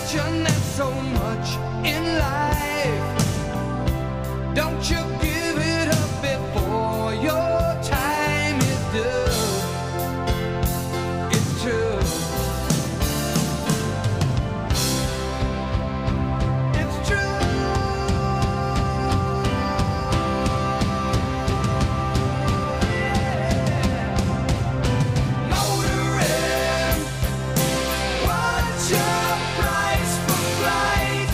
question, there's so much in life. Don't you give it up before your time is done. It's true. It's true. Motoring, what's your price for flight?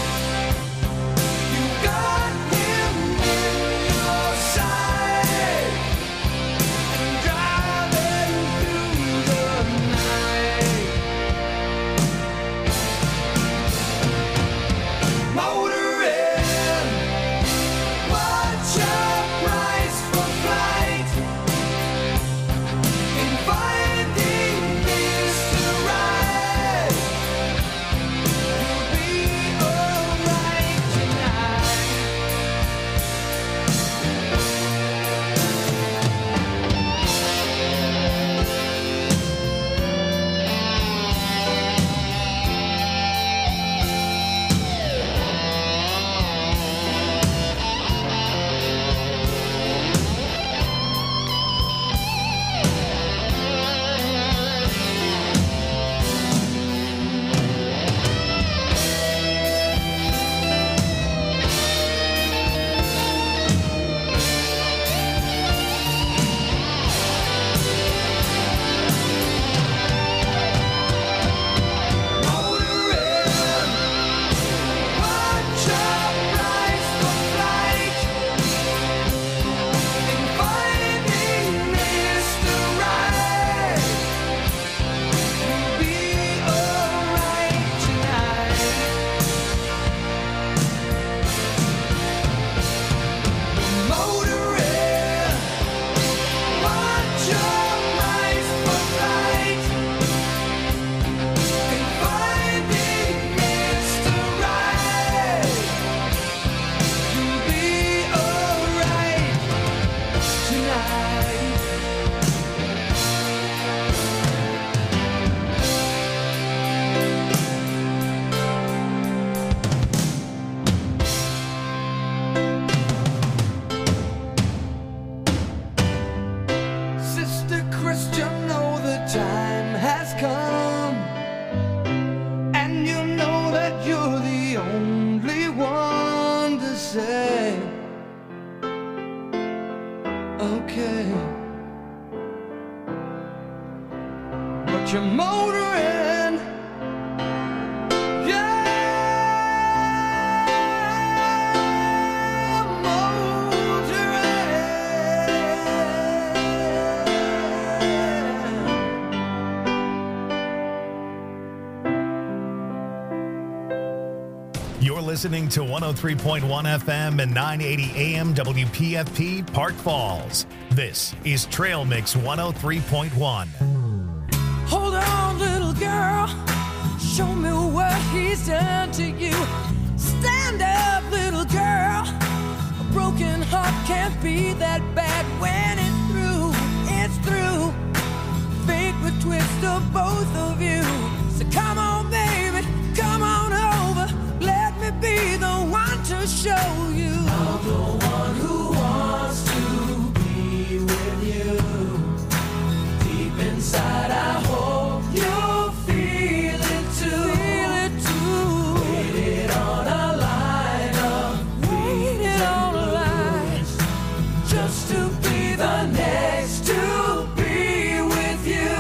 You got him in your sight, and driving through the night. Motoring, what's your price for flight? In finding Mr. Right, you'll be alright tonight. Motoring, what's your price for flight? In finding Mr. Right, you'll be alright tonight. Motoring, what's your price for flight? In finding Mr. Right, you'll be alright tonight. Sister Christian, know the time has come, and you know that you're the only one to say, okay. But you're motoring, yeah, motoring. You're listening to 103.1 FM and 980 AM WPFP Park Falls. This is Trail Mix 103.1. Hold on, little girl. Show me what he's done to you. Stand up, little girl. A broken heart can't be that bad when it's through. It's through. Fate would twist of both of you. So come on, baby. Come on over. Let me be the one to show you. I'm the one who wants to be with you. Deep inside, I hope you'll feel it too. Feel it too. Waited on a line of waited on a line just to be the next to be with you.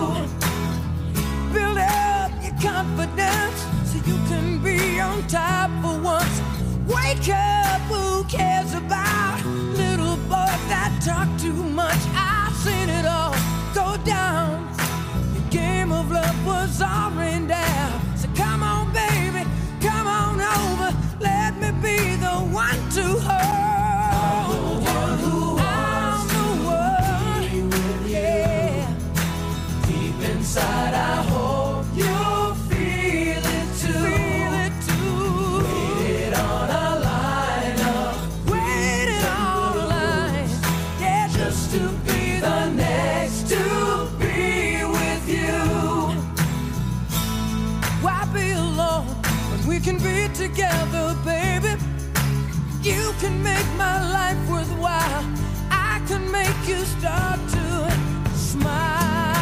Build up your confidence so you can be on top for once. Wake up, who cares about little boys that talk too much? I've seen it all go down. The game of love was all rained down. So come on, baby, come on over. Let me be the one to hold you. I'm the one who wants to be with you. Yeah. Deep inside, I hope you'll feel it too. Feel it too. Waited on a line We can be together, baby. You can make my life worthwhile. I can make you start to smile.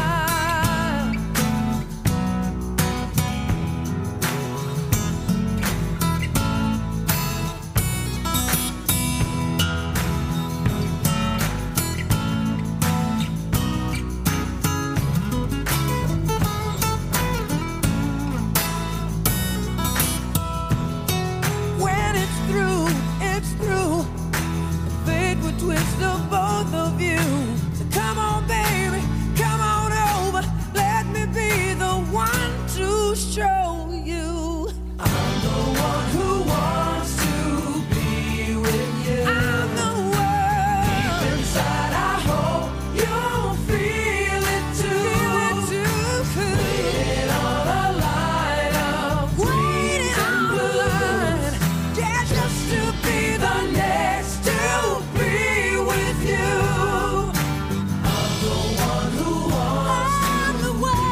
Twist of both of you. So come on, baby, come on over. Let me be the one to show you. I'm the one who wants to be with you. I'm the one. Deep inside, I hope you'll feel it too. Waiting on a line of green and blue. Yeah, just to be the next to be with you. I'm the one who wants to.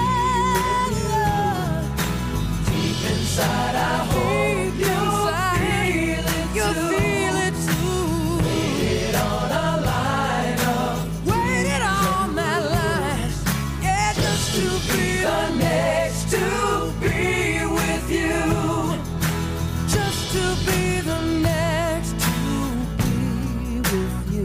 Deep inside, I hope you'll feel it too. Waited on a line up. Waited on that line. Yeah, just to be the next to be with you. Just to be the next to be with you.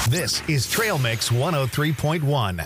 This is Trail Mix 103.1.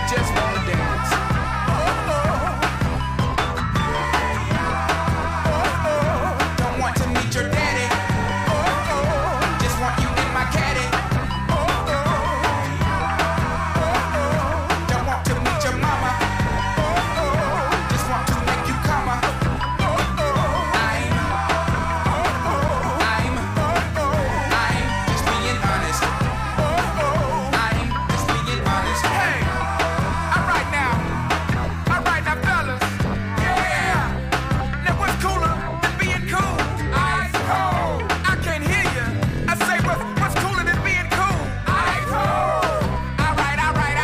just wanna dance. Don't want to meet your daddy. Just want you in my caddy. Don't want to meet your mama. Just want to make you come. I'm just being honest. I'm just being honest. Hey, alright now, fellas. Yeah. Now what's cooler than being cool? Ice cold. I can't hear you. I say what's cooler than being cool? Ice cold. Alright.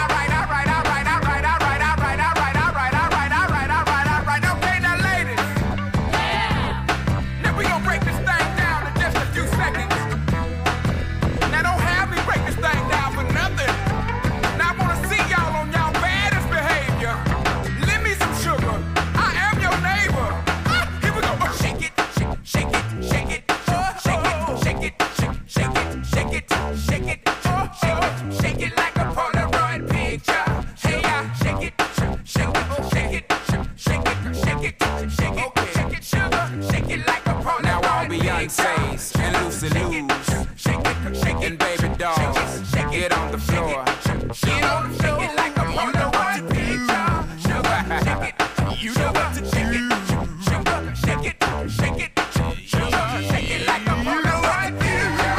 Okay, now ladies. Now we gonna break this thing down in just a few seconds. Now don't have me break this thing down for nothing. Now I wanna see y'all on y'all baddest behavior. Lend me some sugar. I am your neighbor. Here we go. Shake it, shake it, shake it, shake it, shake it, shake it, shake it, shake it, shake it like a Polaroid picture. Hey, shake it, shake it, shake it, shake it, shake it, shake it, shake it, sugar, shake it like a Polaroid. Now all Beyonce's and Lucy Lou's and baby dolls, get on the floor. Get on the floor. Shake it like a Polaroid picture. Sugar, shake it. You know what to do. Sugar, shake it, shake it, sugar, shake it like a Polaroid picture.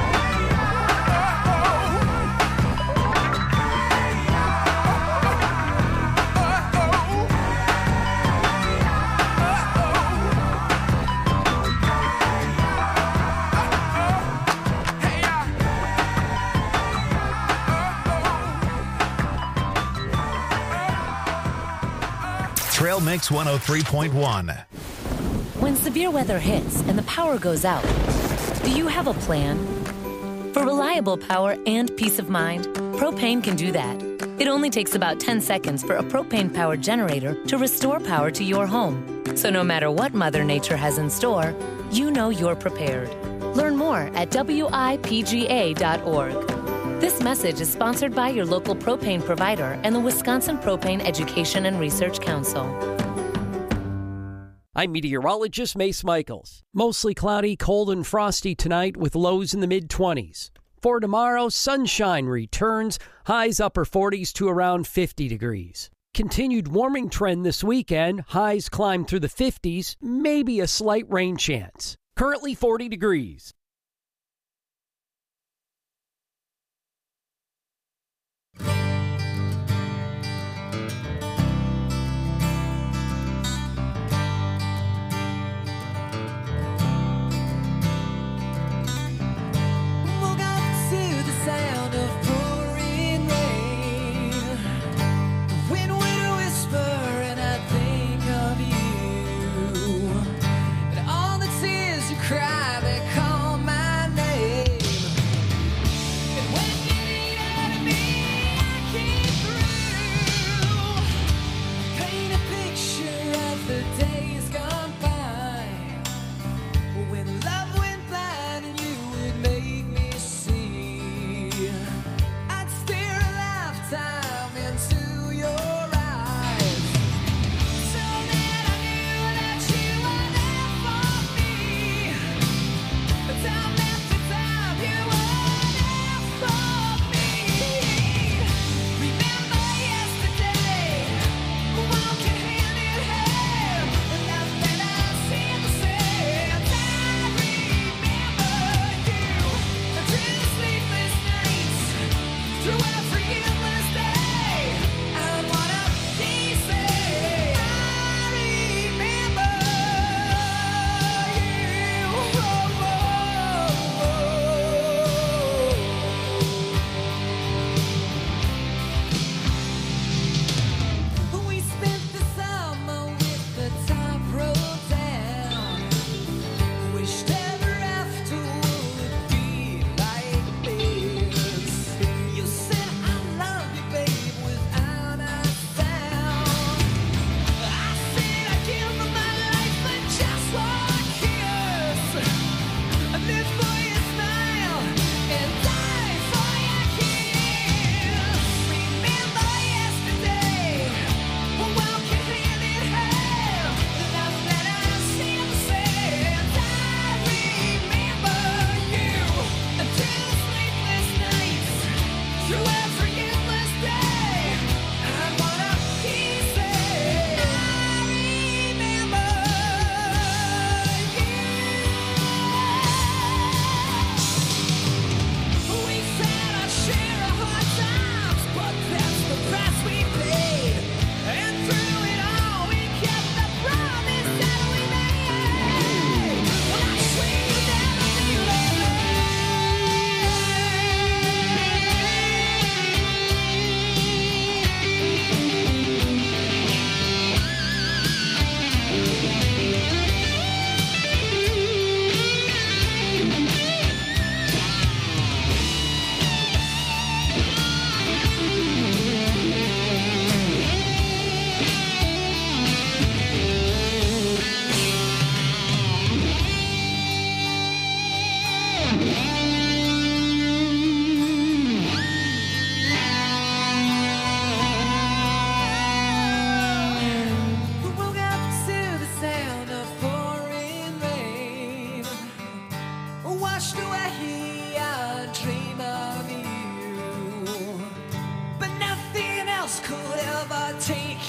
Trail Mix 103.1. When severe weather hits and the power goes out, do you have a plan? For reliable power and peace of mind, Propane can do that. It only takes about 10 seconds for a propane-powered generator to restore power to your home. So no matter what Mother Nature has in store, you know you're prepared. Learn more at WIPGA.org. This message is sponsored by your local propane provider and the Wisconsin Propane Education and Research Council. I'm meteorologist Mace Michaels. Mostly cloudy, cold and frosty tonight with lows in the mid-20s. For tomorrow, sunshine returns, highs upper 40s to around 50 degrees. Continued warming trend this weekend, highs climb through the 50s, maybe a slight rain chance. Currently 40 degrees. Cry, they call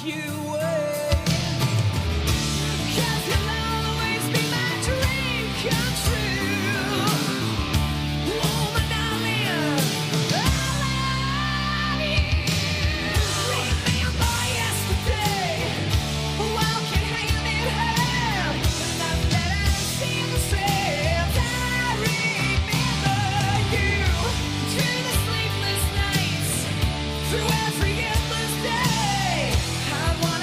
you away. 'Cause you'll always be my dream come true. Oh, my darling, I love you. Remember yesterday, walking hand in hand, nothing that I seem to say. I remember you through the sleepless nights, through every endless day. I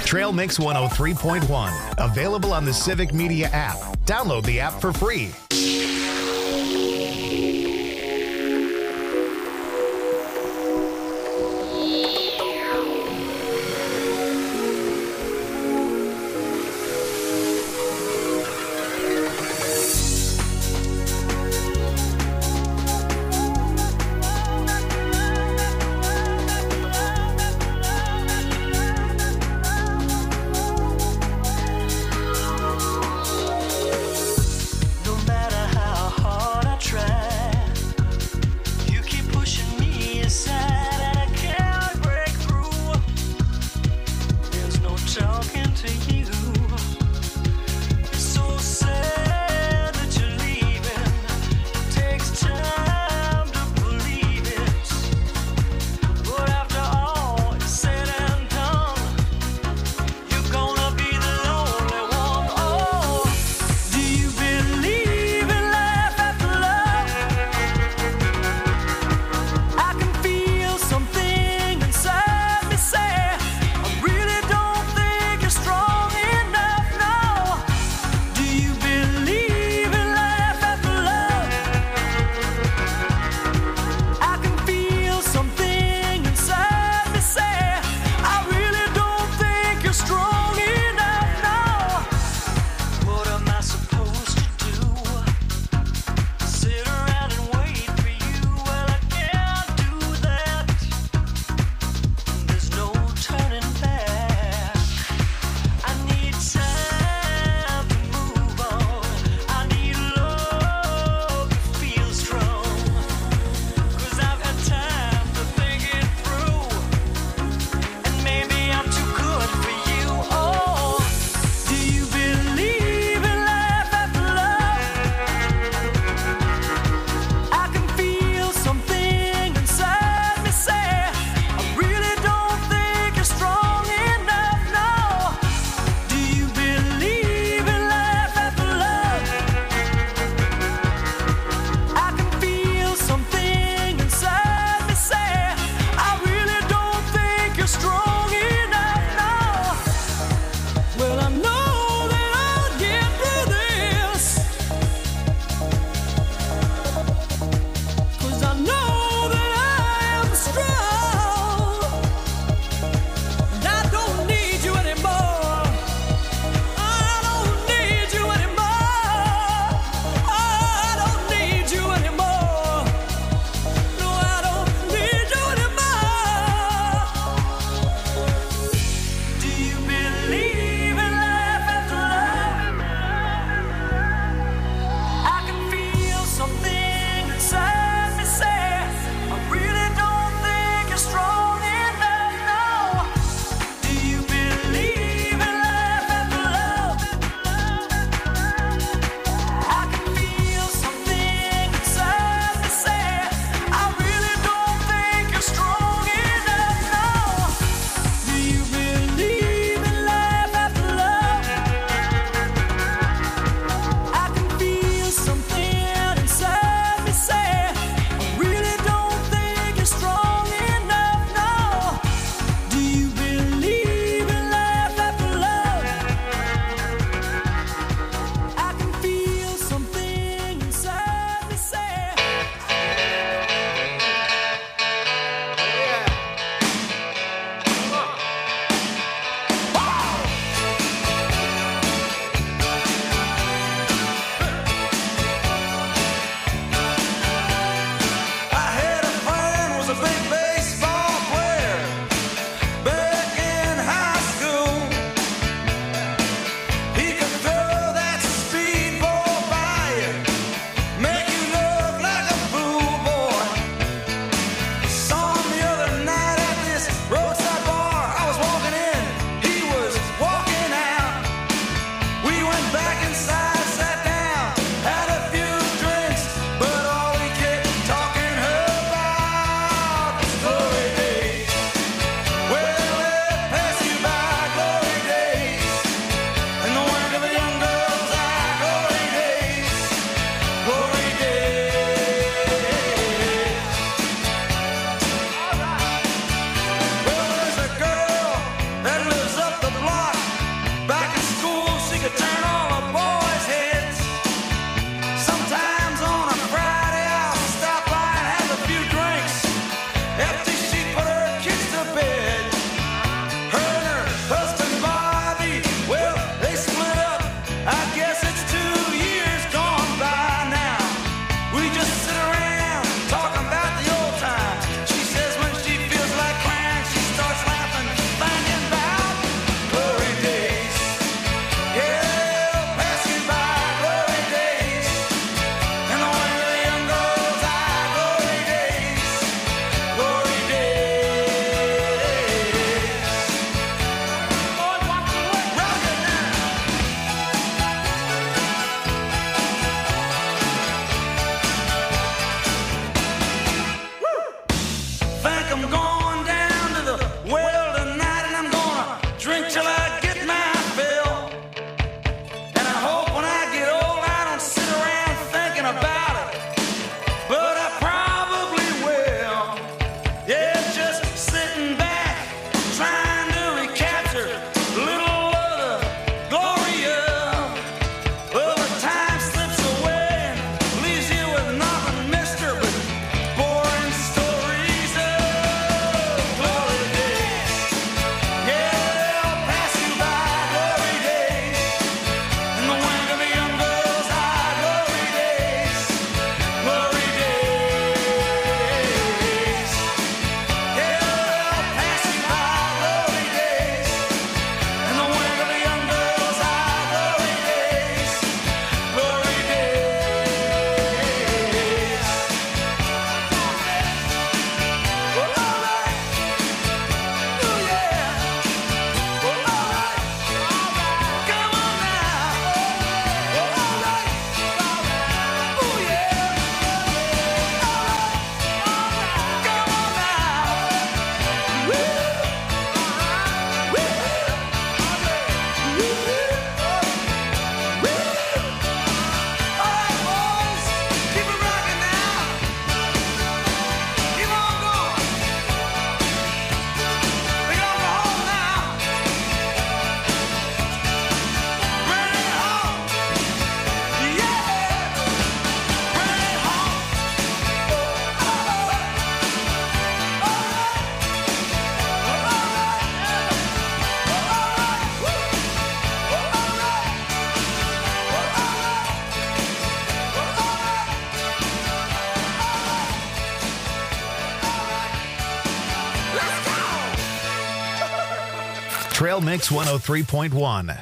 Trail Mix 103.1. Available on the Civic Media app. Download the app for free. No matter how Trail Mix 103.1.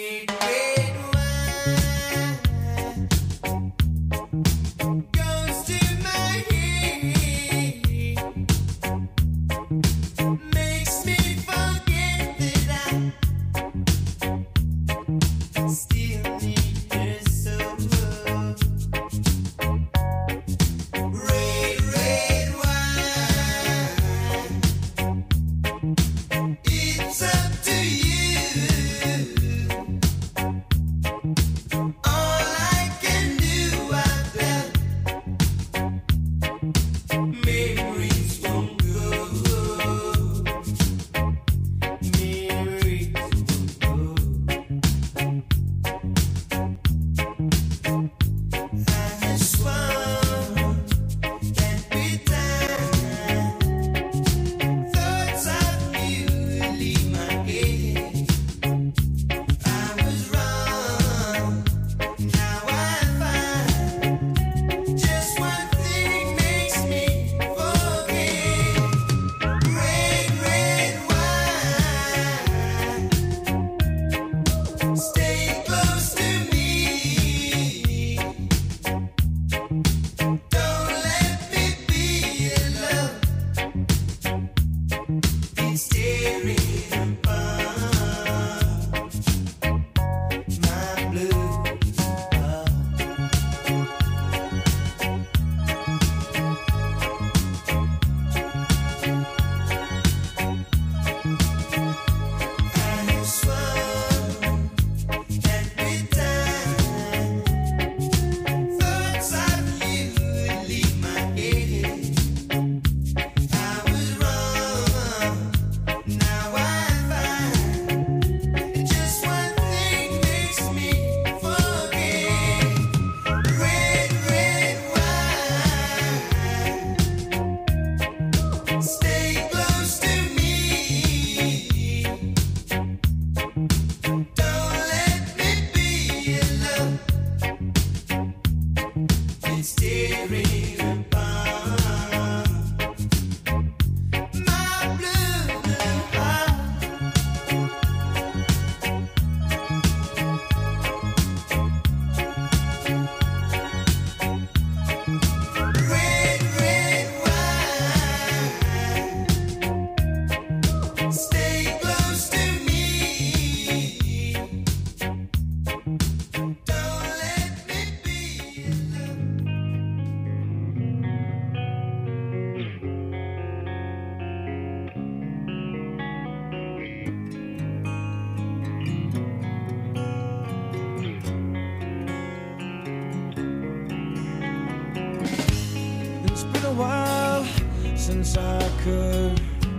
Since I could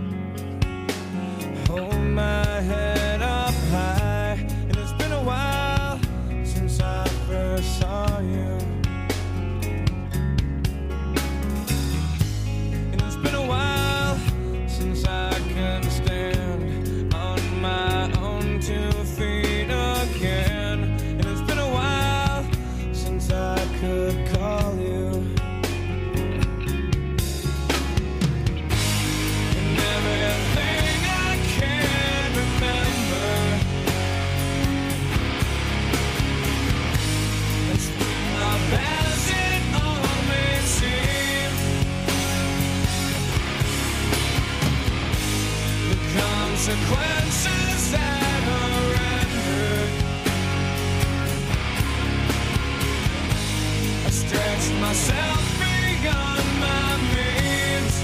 hold my head up high, and it's been a while since I first saw you, and it's been a while since I can stand on my own 2 feet again, and it's been a while since I could call you. Consequences that are rendered, I stretched myself beyond my means,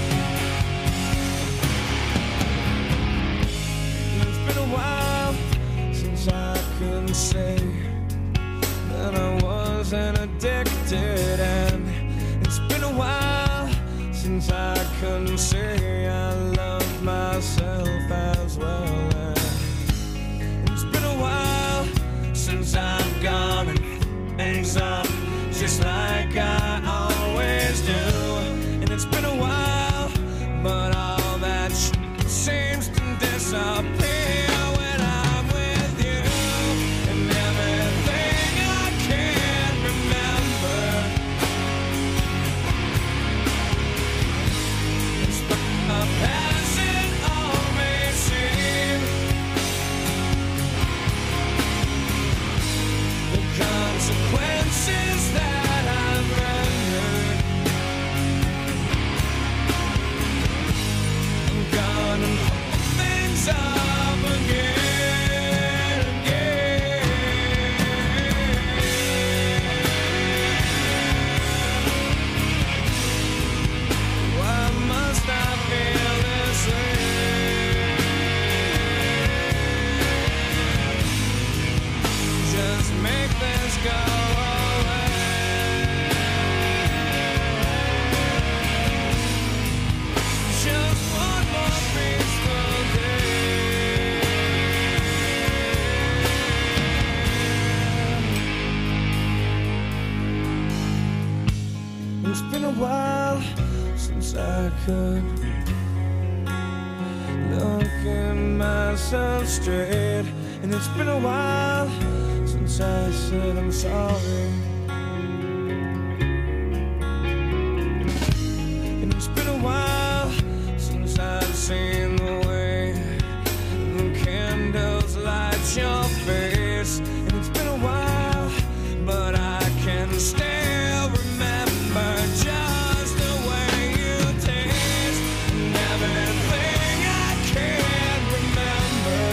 and it's been a while since I could say that I wasn't addicted, and it's been a while since I couldn't say I love myself as well. And it's been a while since I've gone and things up just like I always do. And it's been a while, but all that seems to disappear when I'm with you. And everything I can't remember, it's a passing all may seem. go away. Just one more peaceful day. It's been a while since I could look at myself straight, and it's been a while since I said I'm sorry. And it's been a while since I've seen the way the candles light your face. And it's been a while, but I can still remember just the way you taste and everything I can't remember.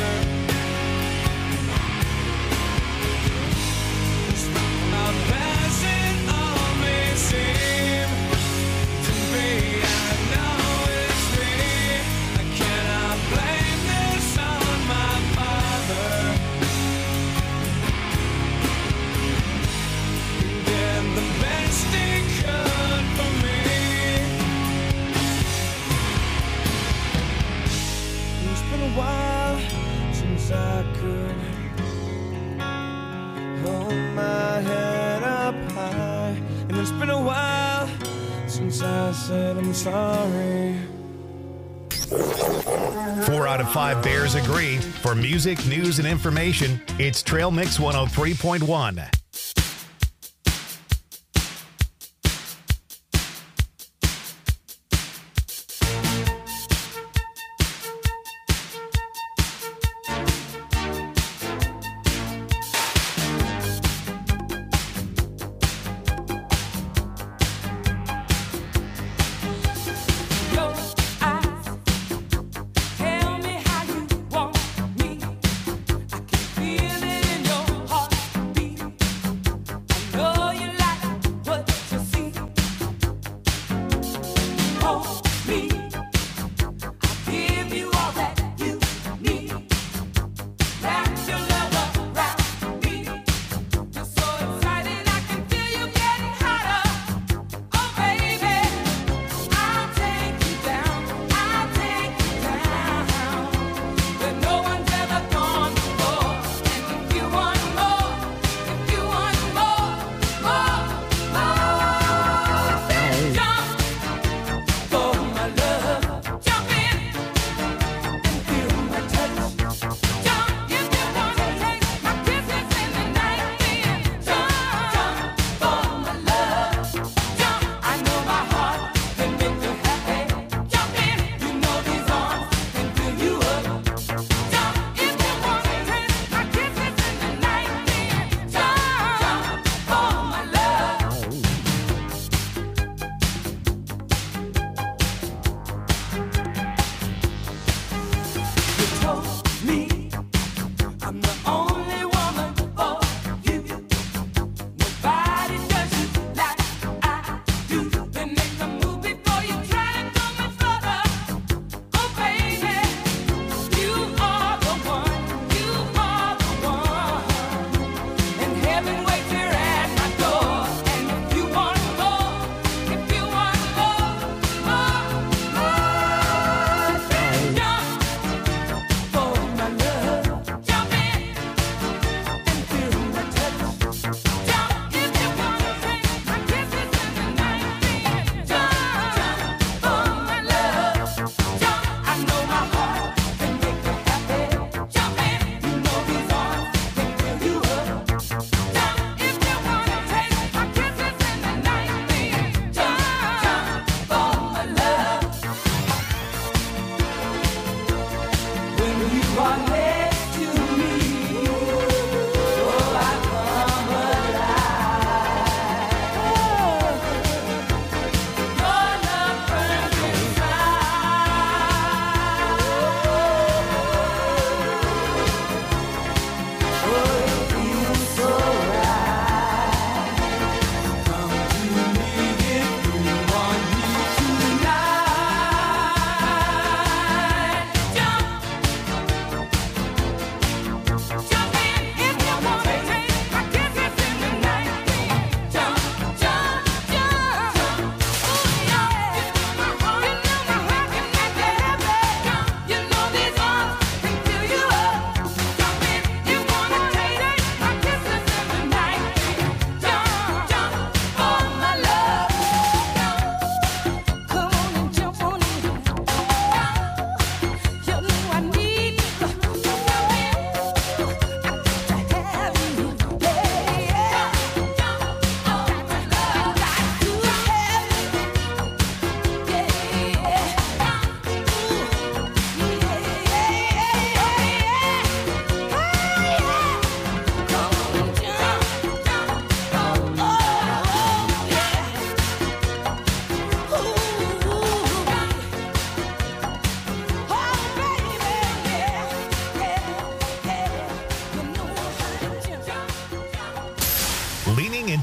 How best it all may seem to be, I know it's me. I cannot blame this on my father. He did the best he could for me. It's been a while since I could hold my head up high, and it's been a while since I said I'm sorry. 4 out of 5 Bears agree. For music, news, and information, it's Trail Mix 103.1. Your eyes tell me how you want me. I can feel it in your heartbeat. I know you like what you see. Hold me, I'll give you all that you need. Wrap your love around me. You're so excited, I can feel you getting hotter. Oh baby, I'll take you down, I'll take you down, where no one's ever gone before. And if you want more, if you want more, then jump for my love. Jump in and feel my touch. Jump if you wanna taste my kisses in the night. Then jump for my love. Jump, I know my heart can make you happy. Jump in, you know these arms can fill you up. Jump if you wanna taste my kisses in the night. Then jump for my love. You told me I'm the only woman for you. Nobody does you like I do. Then make a move before you try to go much further. Oh baby, you are the one, you are the one. And heaven waits here at my door. And if you want more, if you want more, then jump for my love. Jump in and feel my touch. Jump if you wanna take my kisses in the night. Then jump for my love. Jump, I know my heart can make you happy. Jump in, you know these arms can fill you up. Jump if you wanna take my kisses in the night. Then jump for my love. When you are next to me, oh, I come alive. Your love burns inside. Oh, it feels so right. Come to me if you want me tonight. Jump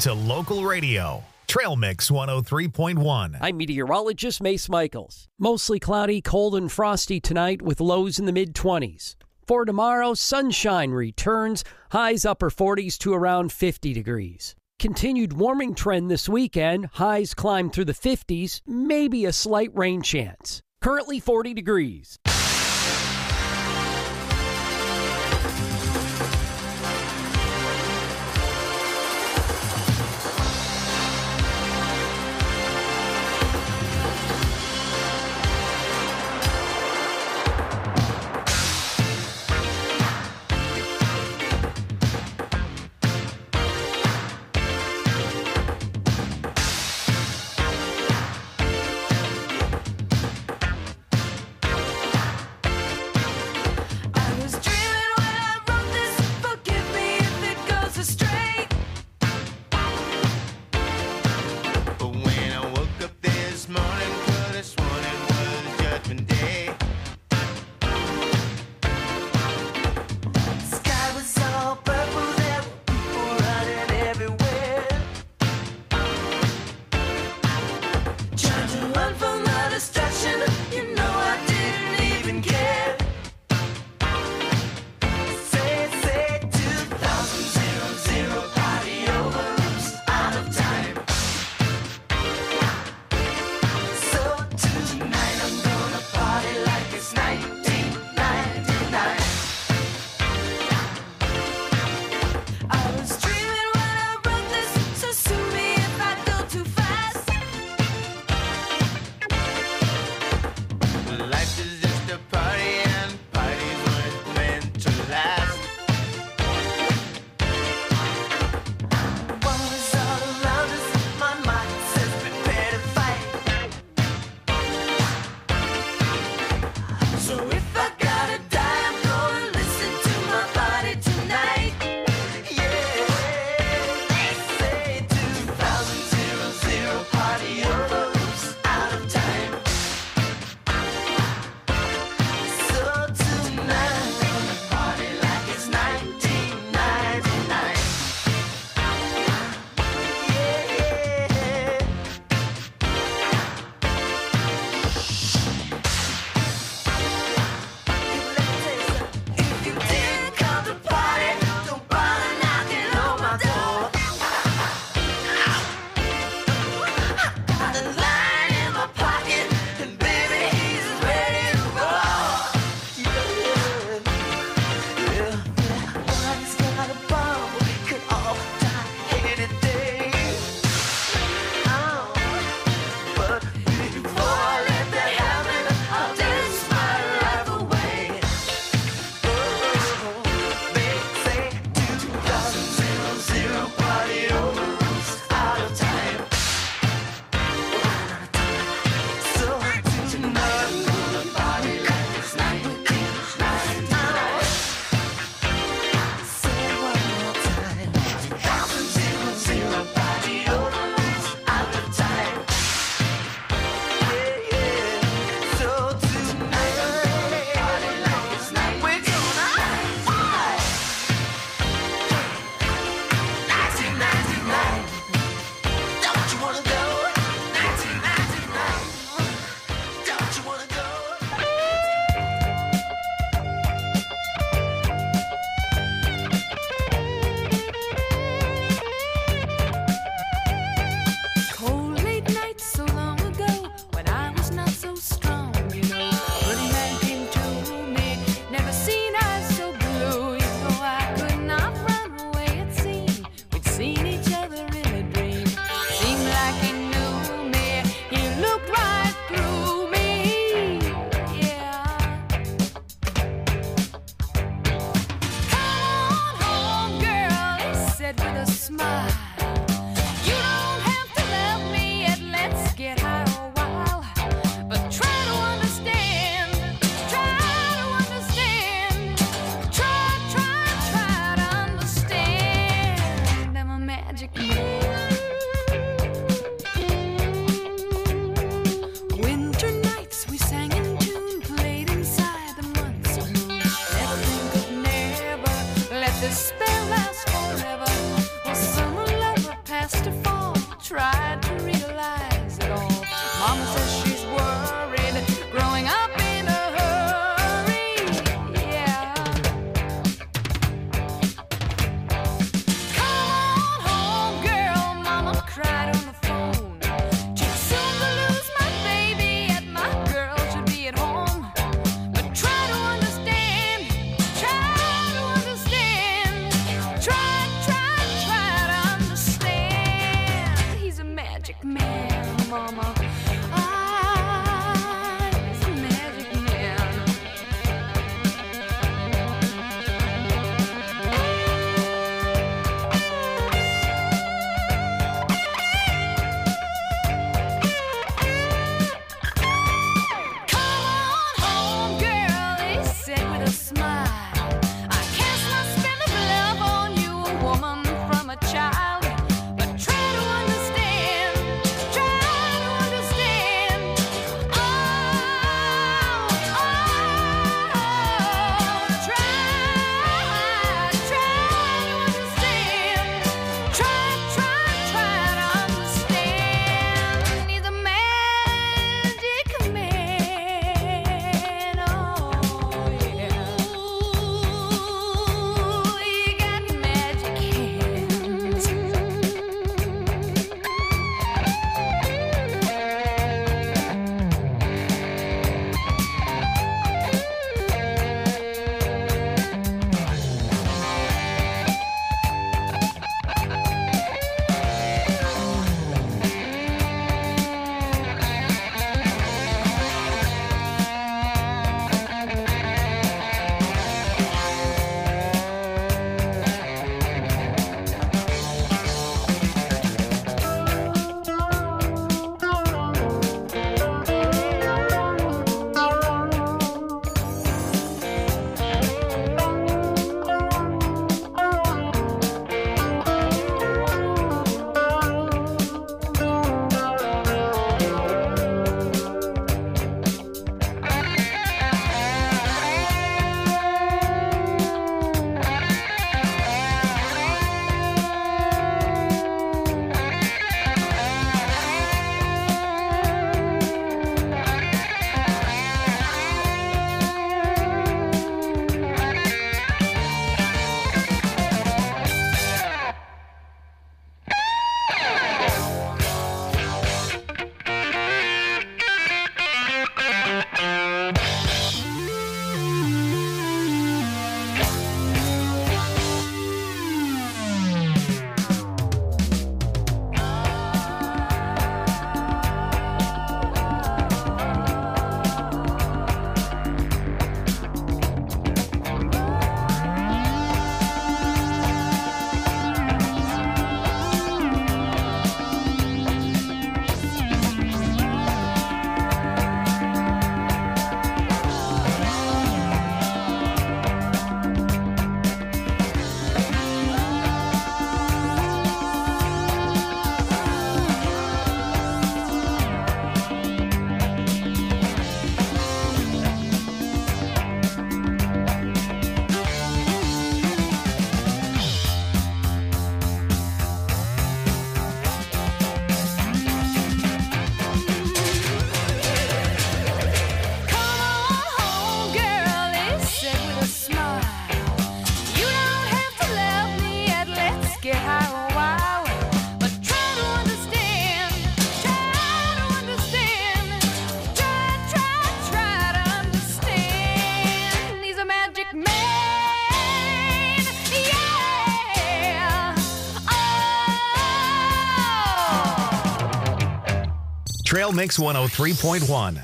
to local radio. Trail Mix 103.1. I'm meteorologist Mace Michaels. Mostly cloudy, cold and frosty tonight with lows in the mid-20s. For tomorrow, sunshine returns, highs upper 40s to around 50 degrees. Continued warming trend this weekend, highs climb through the 50s, maybe a slight rain chance. Currently 40 degrees. This spell lasts forever. Well, summer lover passed it mean? Yeah. Oh. Trail Mix 103.1.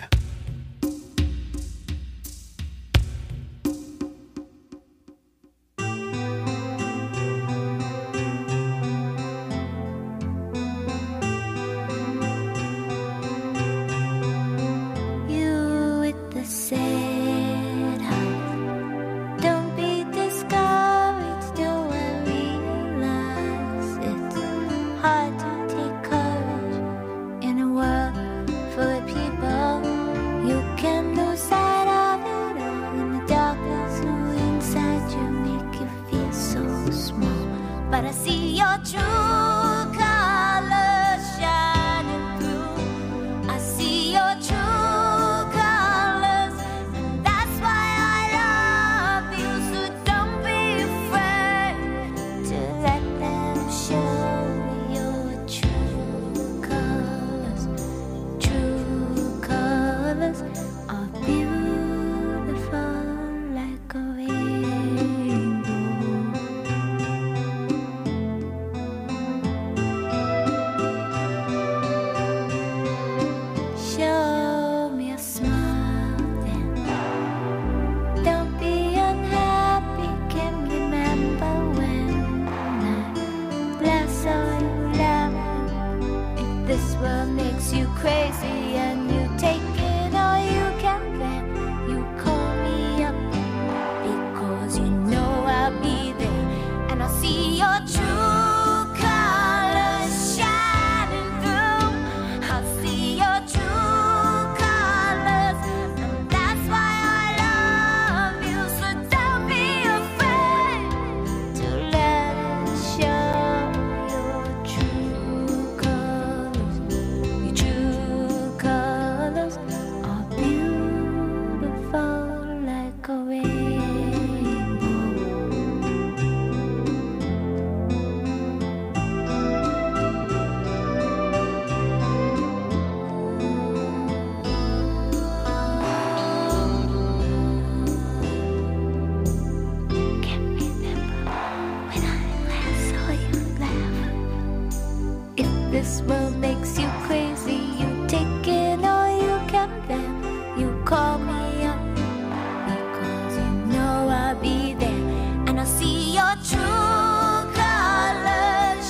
But I see your true colors shining through. I see your true colors, and that's why I love you. So don't be afraid to let them show your true colors. True colors are beautiful like a rainbow. Show me a smile then. Don't be unhappy, can remember when I last saw you laughing. If this world makes you crazy and you take it all you can, then you call me up because you know I'll be there. And I'll see your true colors shining through. I'll see your true colors, and that's why I love you. So don't be afraid to let it show your true colors. Your true colors are beautiful like a rainbow. Can't remember when I last saw you laugh. If this world